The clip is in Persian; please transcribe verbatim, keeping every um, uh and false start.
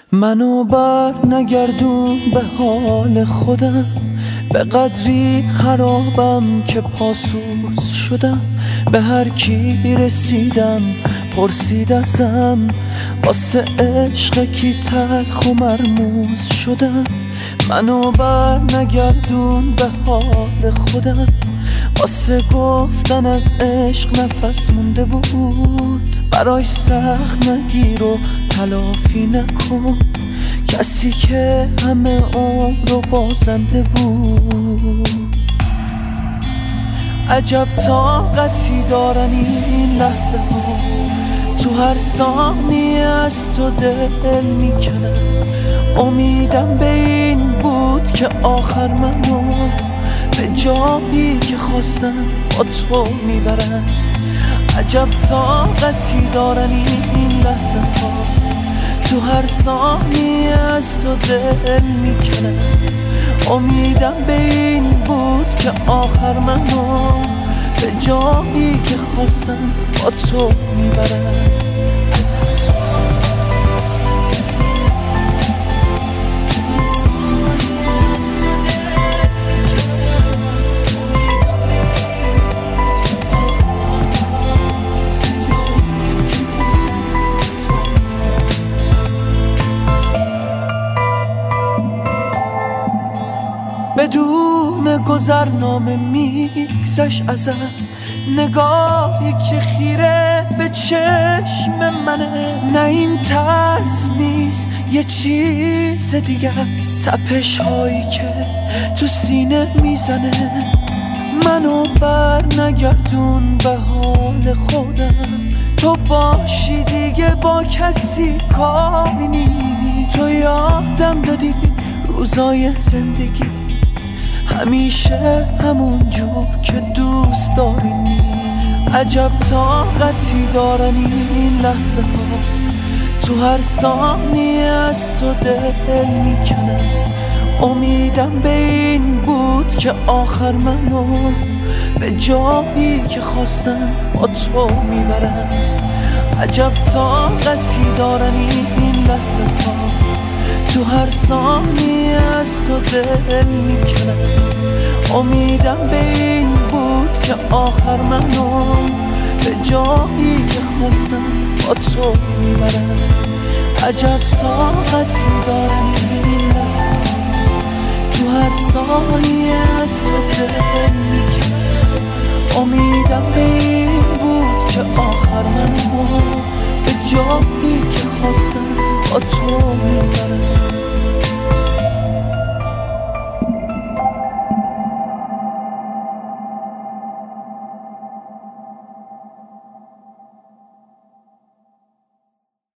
منو بر نگردون به حال خودم، به قدری خرابم که پاسوز شدم. به هر کی رسیدم پرسید ازم، واسه عشق کی تلخ و مرموز شدم. منو بر نگردون به حال خودم، واسه گفتن از عشق نفس مونده بود. برای سخت نگیر و تلافی نکن کسی که همه عمر رو بازنده بود. عجب طاقتی دارن این لحظه ها، تو هر ثانیه از تو دل میکنن. امیدم به این بود که آخر منو به جایی که خواستم با تو میبرن. عجب طاقتی دارن این لحظه ها، تو هر ثانیه از تو دل میکنن. امیدم به این بود که آخر منو به جایی که خواستم با تو میبرن. بدون گذرنامه میگذشت ازم، نگاهی که خیره به چشم منه. نه این ترس نیست یه چیز دیگه است، تپش هایی که تو سینه میزنه. منو بر نگردون به حال خودم، تو باشی دیگه با کسی کاری نی. تو یادم دادی روزای زندگی همیشه همون جور که دوست داریم. عجب طاقتی دارن این لحظه ها، تو هر ثانیه از تو دل میکنن. امیدم به این بود که آخر منو به جایی که خواستم با تو میبرن. عجب طاقتی دارن این لحظه ها، تو هر ثانیه از تو دل میکنم. امیدم به این بود که آخر منو به جایی که خواستم با تو میبرم. عجب طاقتی دارم این لحظه، تو هر ثانیه از تو دل میکنم. امیدم به این بود که آخر منو به جایی که خواستم با تو میبرم.